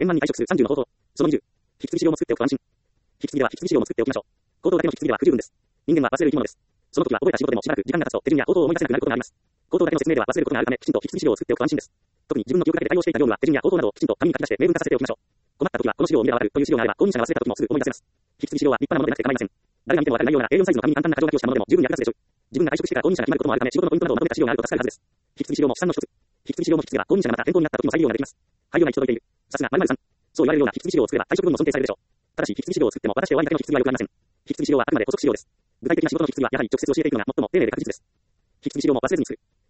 円満に退職する30の方法。その20。引き継ぎ資料も作っておくと安心。引き継ぎでは引き継ぎ資料も作っておきましょう。口頭だけの引き継ぎでは不十分です。人間は忘れる生き物です。その時は覚えた仕事でもしばらく時間が経つと手順や口頭を思い出せなくなることがあります。口頭だけの説明では忘れることがあるため、きちんと引き継ぎ資料を作っておくと安心です。特に自分の記憶だけで対応していた業務は手順や口頭などをきちんと紙に書き出して明文化させておきましょう。困った時はこの資料を見ればわかるという資料があれば購入者が忘れた時もすぐ思い出せます。引き継ぎ資料は立派なものでなくて構いません。誰が見てもわかる内容なら A4 サイズの紙に簡単な箇条書きをしたものでも十分役立つでしょう。自分が退職してから購入者が決まることもあるため仕事のポイントなどをまとめた資料があると助かるはずです。引き継ぎ資料も資産の一つ。引き継ぎ資料も引き継げば購入者がまた転校になった時も再利用ができます。配慮が行き届いている。さすが〇〇さん。そう言われるような引き継ぎ資料を作れば退職分も尊敬されるでしょう。ただし引き継ぎ資料を作っても渡して終わりだけの引き継ぎはよくありません。引き継ぎ資料はあくまで補足資料です。具体的な仕事の引き継ぎはやはり直接教えていくのが最も丁寧で確実です。引き継ぎ資料も忘れずに作る。